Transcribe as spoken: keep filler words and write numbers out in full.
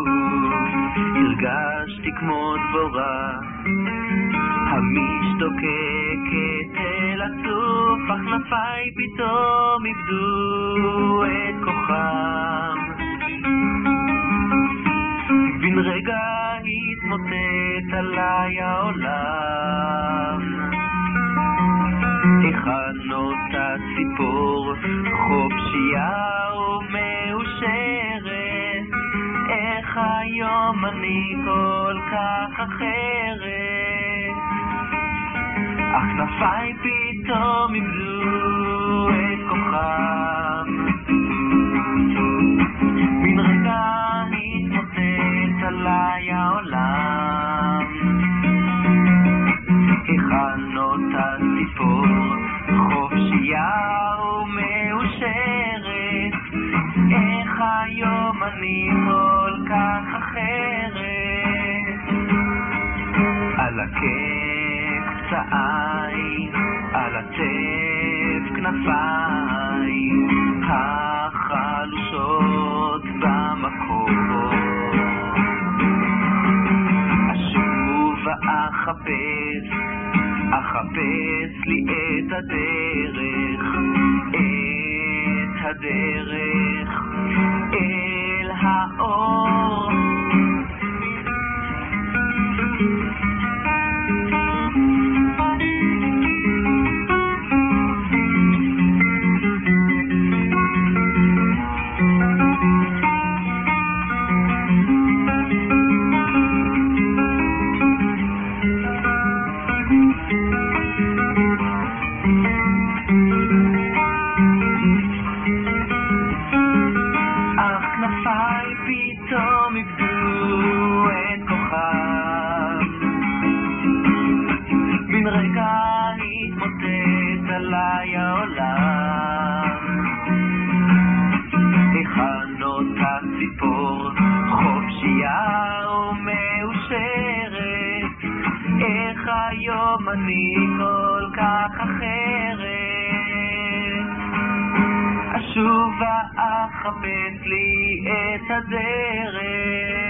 הרגשתי כמו דבורה המשתוקקת אל הצוף, אך כנפיי פתאום איבדו את כוחם. בן רגע התמוטט עליי העולם, היכן אותה ציפור חופשייה ומאושרת, איך היום אני כל כך אחרת, אך כנפיי פתאום איבדו את כוחם. בן רגע התמוטט עליי העולם, היכן אותה ציפור חופשייה ומאושרת, איך היום אני כל כך אחרת, על הכיף פצעי, על הטף כנפיי החלושות במקור, אשוב ואחפש, אחפש לי את הדרך, את הדרך אל האור. פתאום איבדו את כוחם, בן רגע התמוטט עליי העולם, היכן אותה ציפור חופשייה ומאושרת, איך היום אני כל כך אחרת, אשוב ואחפש לי את הדרך.